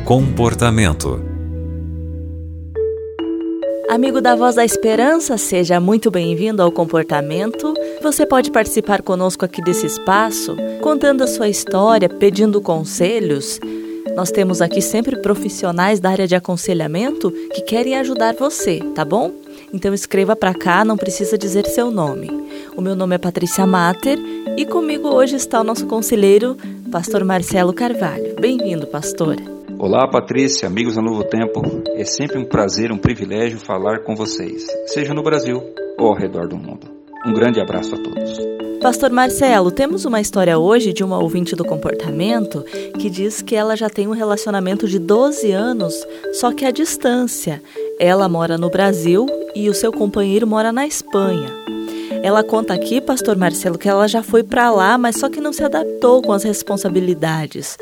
Comportamento. Amigo da Voz da Esperança, seja muito bem-vindo ao Comportamento. Você pode participar conosco aqui desse espaço, contando a sua história, pedindo conselhos. Nós temos aqui sempre profissionais da área de aconselhamento que querem ajudar você, tá bom? Então escreva para cá, não precisa dizer seu nome. O meu nome é Patrícia Mater e comigo hoje está o nosso conselheiro, Pastor Marcelo Carvalho. Bem-vindo, pastor. Olá, Patrícia, amigos da Novo Tempo. É sempre um prazer, um privilégio falar com vocês, seja no Brasil ou ao redor do mundo. Um grande abraço a todos. Pastor Marcelo, temos uma história hoje de uma ouvinte do comportamento que diz que ela já tem um relacionamento de 12 anos, só que à distância. Ela mora no Brasil e o seu companheiro mora na Espanha. Ela conta aqui, pastor Marcelo, que ela já foi para lá, mas só que não se adaptou com as responsabilidades.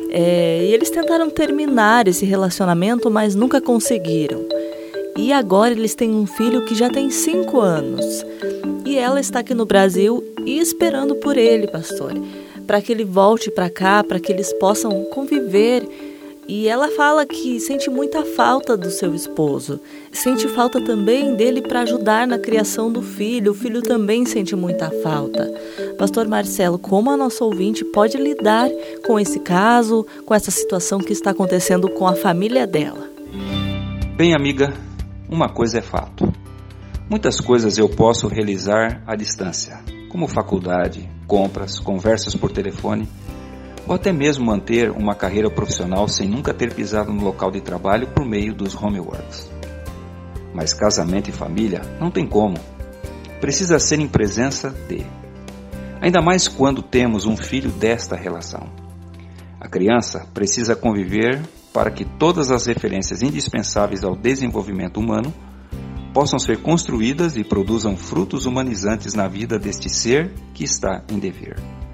E eles tentaram terminar esse relacionamento, mas nunca conseguiram. E agora eles têm um filho que já tem 5 anos. E ela está aqui no Brasil e esperando por ele, pastor, para que ele volte para cá, para que eles possam conviver. E ela fala que sente muita falta do seu esposo. Sente falta também dele para ajudar na criação do filho. O filho também sente muita falta. Pastor Marcelo, como a nossa ouvinte pode lidar com esse caso, com essa situação que está acontecendo com a família dela? Bem, amiga, uma coisa é fato. Muitas coisas eu posso realizar à distância, como faculdade, compras, conversas por telefone, ou até mesmo manter uma carreira profissional sem nunca ter pisado no local de trabalho por meio dos homeworks. Mas casamento e família não tem como. Precisa ser em presença de. Ainda mais quando temos um filho desta relação. A criança precisa conviver para que todas as referências indispensáveis ao desenvolvimento humano possam ser construídas e produzam frutos humanizantes na vida deste ser que está em dever.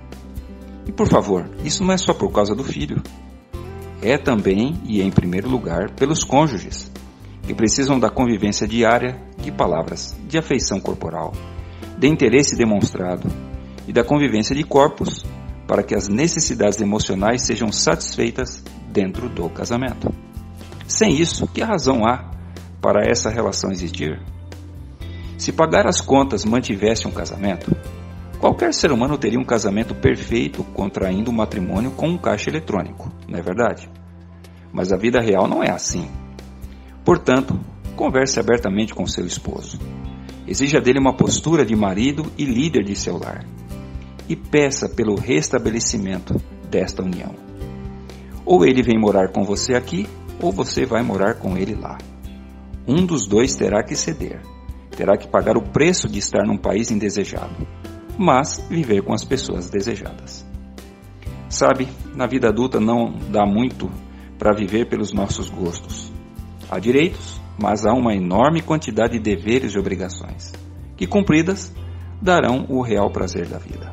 E por favor, isso não é só por causa do filho. É também, e em primeiro lugar, pelos cônjuges, que precisam da convivência diária de palavras, de afeição corporal, de interesse demonstrado e da convivência de corpos para que as necessidades emocionais sejam satisfeitas dentro do casamento. Sem isso, que razão há para essa relação existir? Se pagar as contas mantivesse um casamento, qualquer ser humano teria um casamento perfeito contraindo um matrimônio com um caixa eletrônico, não é verdade? Mas a vida real não é assim. Portanto, converse abertamente com seu esposo. Exija dele uma postura de marido e líder de seu lar. E peça pelo restabelecimento desta união. Ou ele vem morar com você aqui, ou você vai morar com ele lá. Um dos dois terá que ceder. Terá que pagar o preço de estar num país indesejado, mas viver com as pessoas desejadas. Sabe, na vida adulta não dá muito para viver pelos nossos gostos. Há direitos, mas há uma enorme quantidade de deveres e obrigações, que cumpridas darão o real prazer da vida.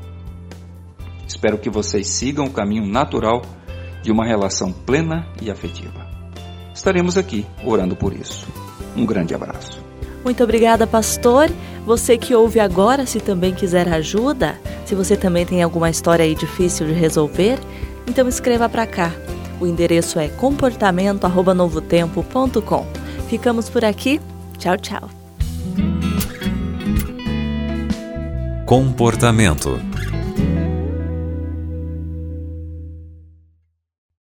Espero que vocês sigam o caminho natural de uma relação plena e afetiva. Estaremos aqui orando por isso. Um grande abraço. Muito obrigada, pastor. Você que ouve agora, se também quiser ajuda, se você também tem alguma história aí difícil de resolver, então escreva para cá. O endereço é comportamento@novotempo.com. Ficamos por aqui. Tchau, tchau. Comportamento.